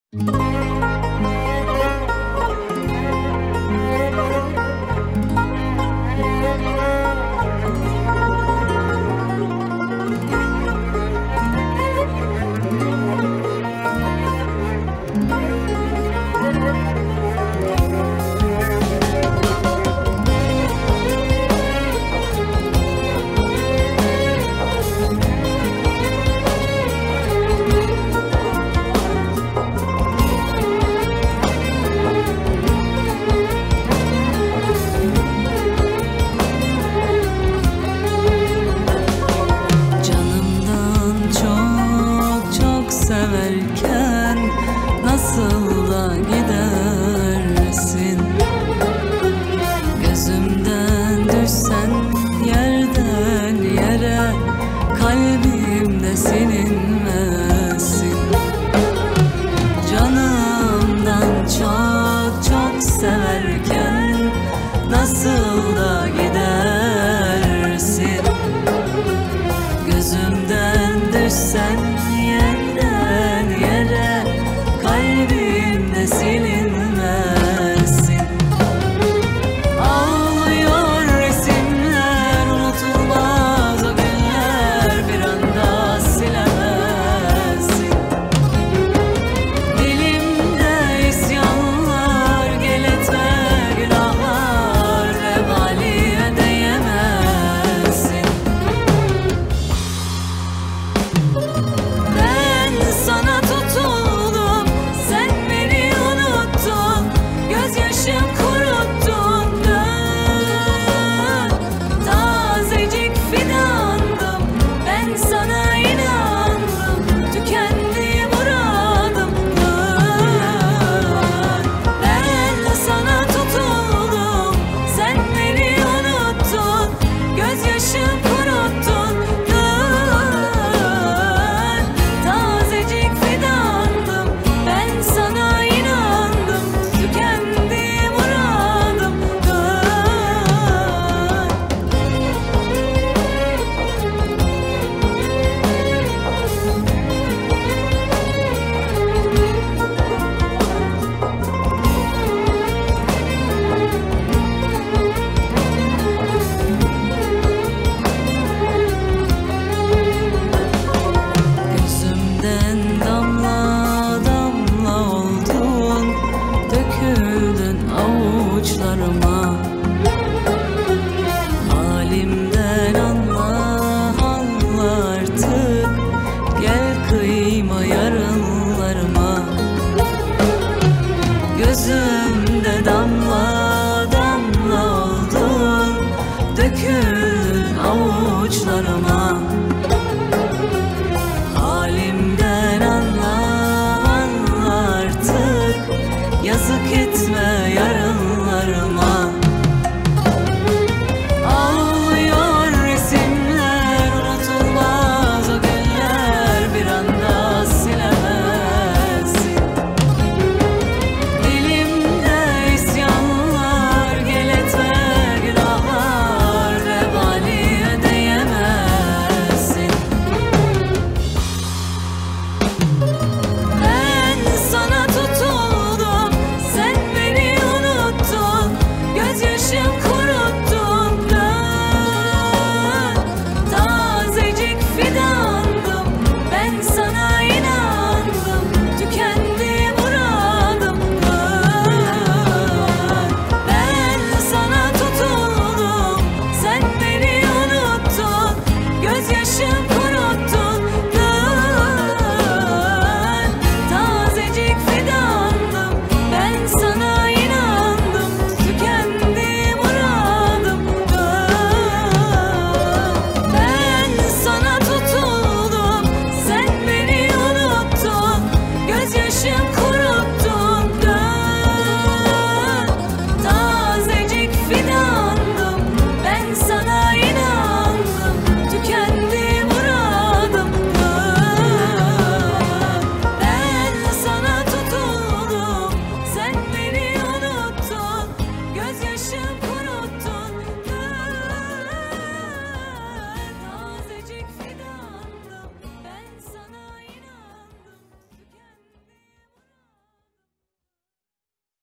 Severken nasıl da gidersin? Gözümden düşsen yerden yere, kalbimde silinmesin. Canımdan çok çok severken nasıl da gidersin? Gözümden düşsen yerden yere, kalbimde silinmesin. Ağlıyor resimler, unutulmaz o günler, bir anda silemezsin. Dilimde isyanlar, gel etme günahlar, vebali ödeyemezsin. Sana tutuldum, sen beni unuttun, gözyaşım kuruttun. Dön, tazecik fidandım, ben sana inandım, tükendi muradım. Dön, ben sana tutuldum, sen beni unuttun, gözyaşım kuruttun. Halimden anla, anla artık, gel kıyma yarınlarıma. Gözümde